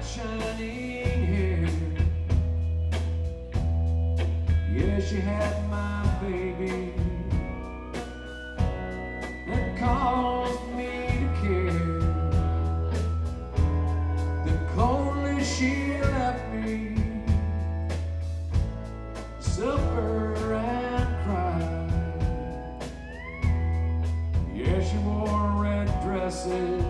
bright shining hair. Yeah, she had my baby and caused me to care. Then coldly she left me to suffer and cry. Yeah, she wore red dresses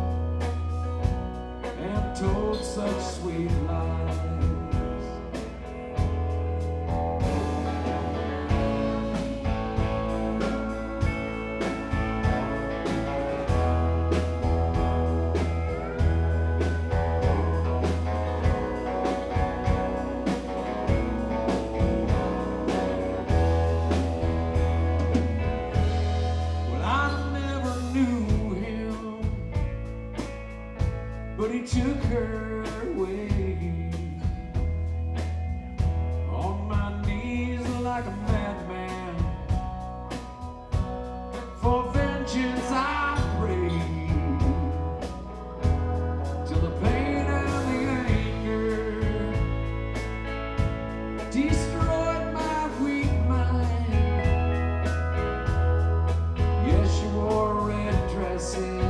and told such sweet lies. But he took her away. On my knees like a madman, for vengeance I prayed, till the pain and the anger destroyed my weak mind. Yes, she wore red dresses.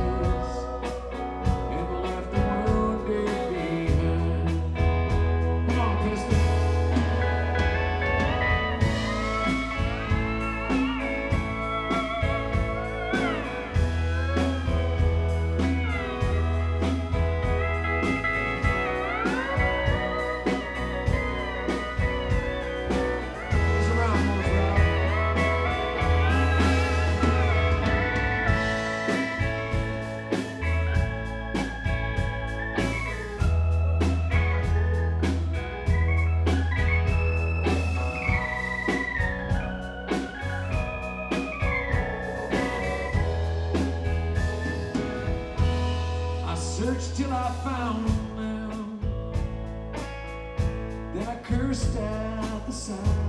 Searched till I found them, then I cursed at the sign.